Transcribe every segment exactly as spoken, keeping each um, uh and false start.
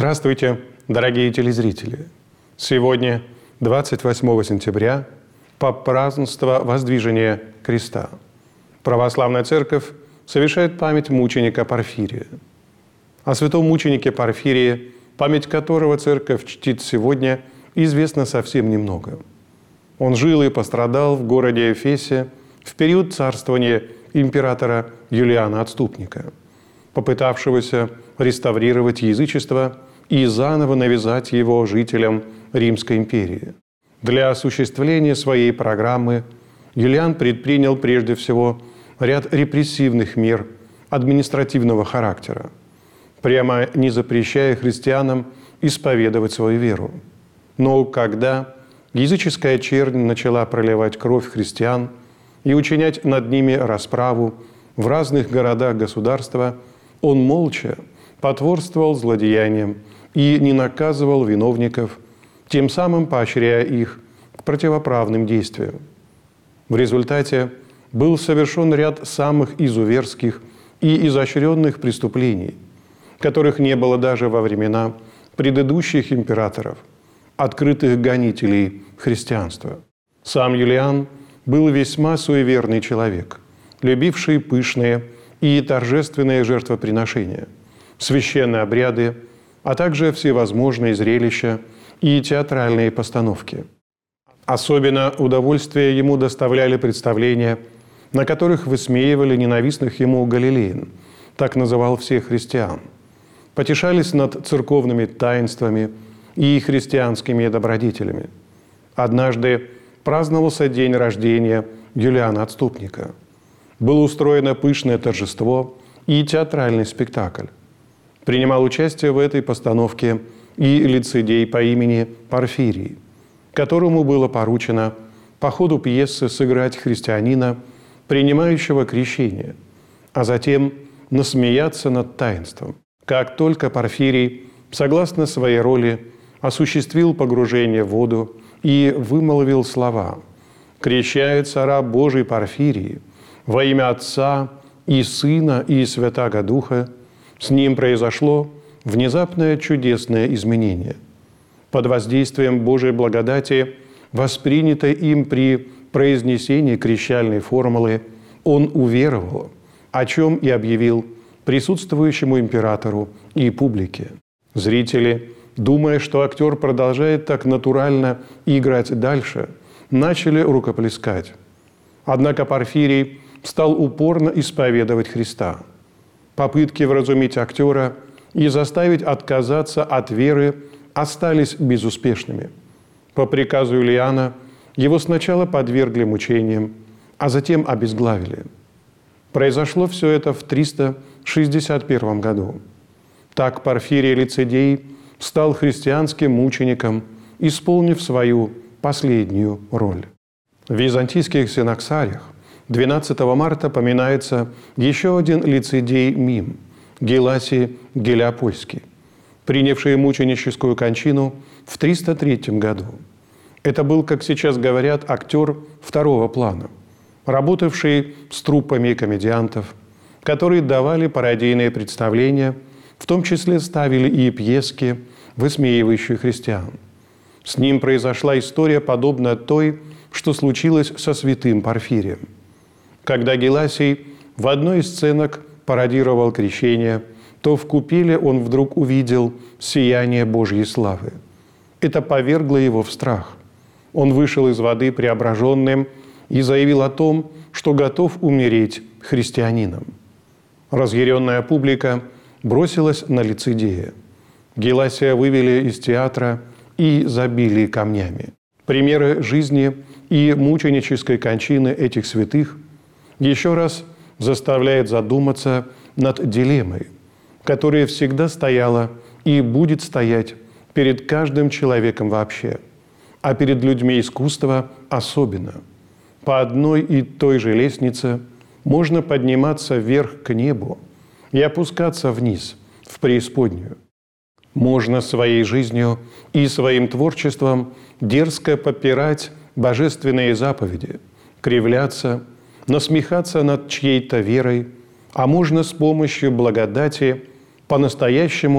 Здравствуйте, дорогие телезрители! Сегодня, двадцать восьмого сентября, по празднеству Воздвижения Креста, Православная Церковь совершает память мученика Порфирия. О святом мученике Порфирии, память которого Церковь чтит сегодня, известно совсем немного. Он жил и пострадал в городе Эфесе в период царствования императора Юлиана Отступника, попытавшегося реставрировать язычество и заново навязать его жителям Римской империи. Для осуществления своей программы Юлиан предпринял прежде всего ряд репрессивных мер административного характера, прямо не запрещая христианам исповедовать свою веру. Но когда языческая чернь начала проливать кровь христиан и учинять над ними расправу в разных городах государства, он молча потворствовал злодеяниям и не наказывал виновников, тем самым поощряя их к противоправным действиям. В результате был совершен ряд самых изуверских и изощренных преступлений, которых не было даже во времена предыдущих императоров, открытых гонителей христианства. Сам Юлиан был весьма суеверный человек, любивший пышные и торжественные жертвоприношения, священные обряды, а также всевозможные зрелища и театральные постановки. Особенно удовольствие ему доставляли представления, на которых высмеивали ненавистных ему галилеян, так называл всех христиан, потешались над церковными таинствами и христианскими добродетелями. Однажды праздновался день рождения Юлиана Отступника. Было устроено пышное торжество и театральный спектакль. Принимал участие в этой постановке и лицедей по имени Порфирий, которому было поручено по ходу пьесы сыграть христианина, принимающего крещение, а затем насмеяться над таинством. Как только Порфирий, согласно своей роли, осуществил погружение в воду и вымолвил слова «Крещается раб Божий Порфирий во имя Отца и Сына и Святаго Духа», с ним произошло внезапное чудесное изменение. Под воздействием Божией благодати, воспринятой им при произнесении крещальной формулы, он уверовал, о чем и объявил присутствующему императору и публике. Зрители, думая, что актер продолжает так натурально играть дальше, начали рукоплескать. Однако Порфирий стал упорно исповедовать Христа. Попытки вразумить актера и заставить отказаться от веры остались безуспешными. По приказу Юлиана его сначала подвергли мучениям, а затем обезглавили. Произошло все это в триста шестьдесят первом году. Так Порфирий Лицедей стал христианским мучеником, исполнив свою последнюю роль. В византийских синоксариях двенадцатого марта поминается еще один лицедей Мим, Геласий Гелиопольский, принявший мученическую кончину в триста третьем году. Это был, как сейчас говорят, актер второго плана, работавший с труппами комедиантов, которые давали пародийные представления, в том числе ставили и пьески, высмеивающие христиан. С ним произошла история, подобная той, что случилось со святым Порфирием. Когда Геласий в одной из сценок пародировал крещение, то в купеле он вдруг увидел сияние Божьей славы. Это повергло его в страх. Он вышел из воды преображенным и заявил о том, что готов умереть христианином. Разъяренная публика бросилась на лицедея. Геласия вывели из театра и забили камнями. Примеры жизни и мученической кончины этих святых еще раз заставляет задуматься над дилеммой, которая всегда стояла и будет стоять перед каждым человеком вообще, а перед людьми искусства особенно. По одной и той же лестнице можно подниматься вверх к небу и опускаться вниз, в преисподнюю. Можно своей жизнью и своим творчеством дерзко попирать божественные заповеди, кривляться, насмехаться над чьей-то верой, а можно с помощью благодати по-настоящему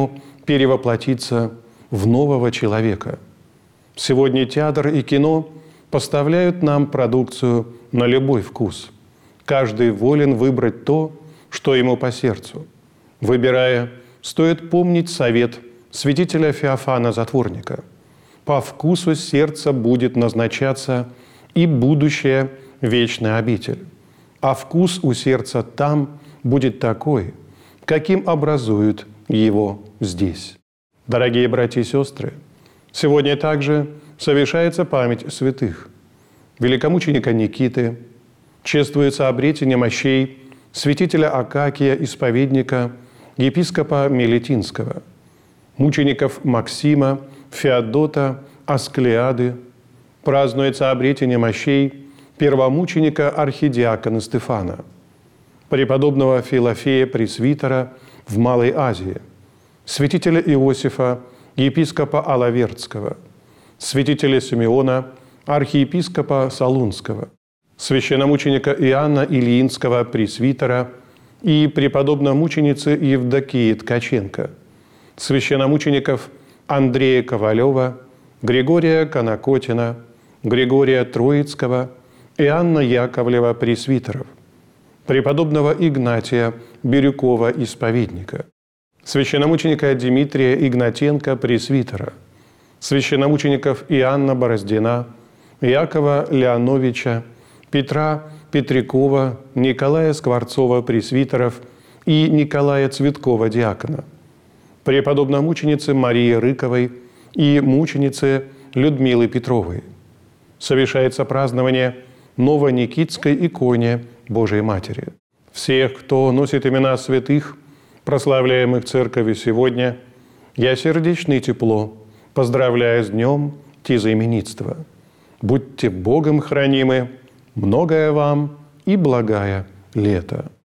перевоплотиться в нового человека. Сегодня театр и кино поставляют нам продукцию на любой вкус. Каждый волен выбрать то, что ему по сердцу. Выбирая, стоит помнить совет святителя Феофана Затворника. По вкусу сердца будет назначаться и будущая вечная обитель. А вкус у сердца там будет такой, каким образуют его здесь. Дорогие братья и сестры, сегодня также совершается память святых. Великомученика Никиты, чествуется обретение мощей святителя Акакия, исповедника, епископа Мелитинского, мучеников Максима, Феодота, Асклеады, празднуется обретение мощей первомученика архидиакона Стефана, преподобного Филофея Пресвитера в Малой Азии, святителя Иосифа, епископа Алавердского, святителя Симеона, архиепископа Солунского, священномученика Иоанна Ильинского Пресвитера и преподобно-мученицы Евдокии Ткаченко, священномучеников Андрея Ковалева, Григория Конокотина, Григория Троицкого, Иоанна Яковлева Пресвитеров, преподобного Игнатия Бирюкова Исповедника, священномученика Дмитрия Игнатенко Пресвитера, священномучеников Иоанна Бороздина, Якова Леоновича, Петра Петрякова, Николая Скворцова Пресвитеров и Николая Цветкова Диакона, преподобно-мученицы Марии Рыковой и мученицы Людмилы Петровой. Совершается празднование Новоникитской иконе Божией Матери. Всех, кто носит имена святых, прославляемых Церковью сегодня, я сердечно и тепло поздравляю с днем тезаименитства. Будьте Богом хранимы, многое вам и благая лето.